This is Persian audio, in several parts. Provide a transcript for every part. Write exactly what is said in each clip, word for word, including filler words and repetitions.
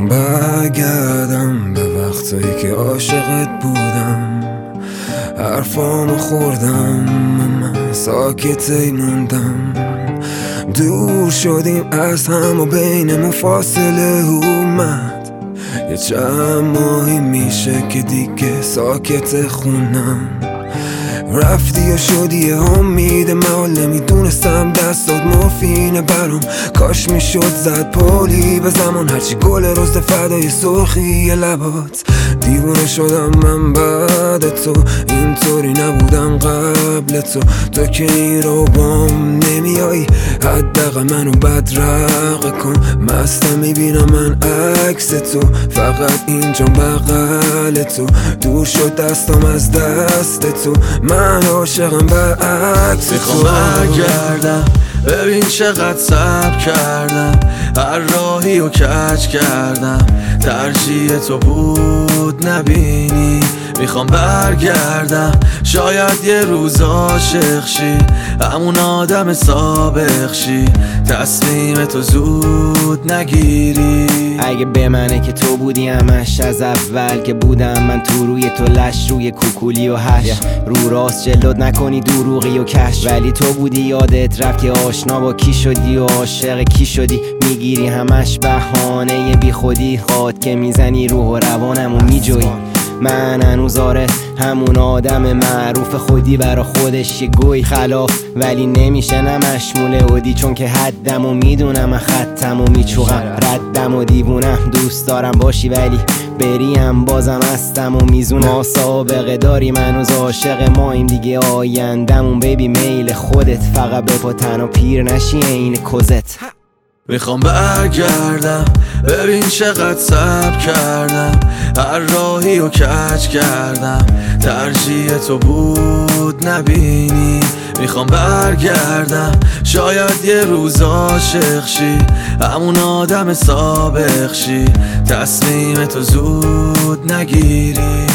میخوام برگردم به وقتایی که عاشقت بودم، حرفامو خوردم من ساکتی موندم. دور شدیم از هم و بینمون فاصله اومد، یه چند ماهی میشه که دیگه ساکت خونم. رفتی و شدی امید من، نمیدونستم دستات مورفینه برام. کاش میشد زد پولی به زمان، هرچی گل رست فدای سرخی لبات. دیوونه شدم من بعد تو، اینطوری نبودم قبل تو. تو که این رو بام نمیایی، حداقل منو بدرقه کن. مستم میبینم من عکس تو، فقط اینجا بغل تو. دور شد دستم از دست تو، من عاشقم برعکس تو. میخوام برگردم ببین چقدر صبر کردم، هر راهی و کج کردم. ترجیح تو بود نبینی. میخوام برگردم شاید یه روز عاشق شی، همون آدم سابق شی. تصمیم تو زود نگیری. اگه به منه که تو بودی همش از اول که بودم من تو، روی تو لش روی کوکولی و هش. رو راست جلد نکنی دروغی و کش، ولی تو بودی یادت رفت که آشنا با کی شدی و عاشق کی شدی. میگیری همش بهانه بی خودی، خواد که میزنی روح و روانمو میجوی. من هنوز آره همون آدم معروف خودی برا خودش یه گوی خلاف، ولی نمیشه نمشموله اودی. چون که حدم و میدونم من خطم و میچوغم، ردم و دیوونم. دوست دارم باشی ولی بریم بازم هستم و میزونم. ما سابقه داریم هنوز عاشق ماییم دیگه، آیندمون بیبی میل خودت. فقط به پا تنها پیر نشی این کزت. میخوام برگردم ببین چقدر صبر کردم، هر راهی و کج کردم. ترجیح تو بود نبینی. میخوام برگردم شاید یه روز عاشق شی، همون آدم سابق شی. تصمیم تو زود نگیری.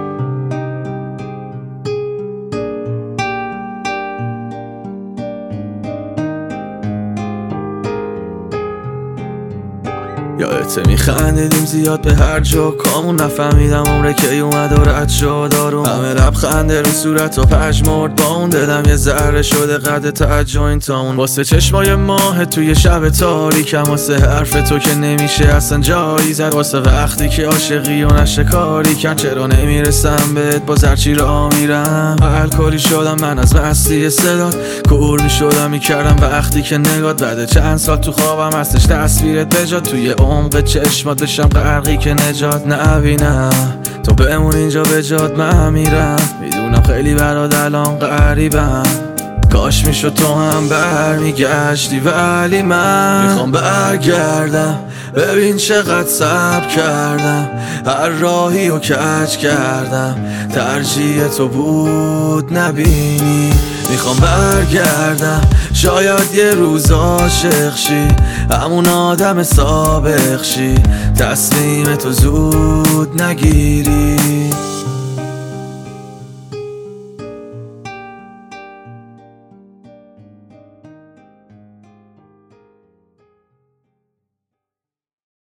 یادت میخندیدیم زیاد به هر جا کامون، نفهمیدم عمره که اومد و رد شد آروم. همه لبخنده رو صورت و پژمرد با اون، دلم یه ذره شده قد تعجب این تامون. واسه چشمای ماه توی شب تاریکم، واسه حرف تو که نمیشه اصلا جایی زد. واسه وقتی که عاشقی و نشکاری کن، چرا نمیرسم بهت باز هرچی را میرم. الکلی شدم من از مستی صدات، کور میشدم میکردم وقتی که نگات. بعد چند سال تو خوابم هستش تصویرت بجات، توی عمق چشمات بشم غرقی که نجات نبینم. تو بمون اینجا به جات من میرم، میدونم خیلی برات الان غریبم. کاش میشد تو هم برمیگشتی ولی من میخوام برگردم ببین چقدر صبر کردم، هر راهی و کج کردم. ترجیح تو بود نبینی. میخوام برگردم شاید یه روز عاشق شی، همون آدم سابق شی. تصمیم تو زود نگیری.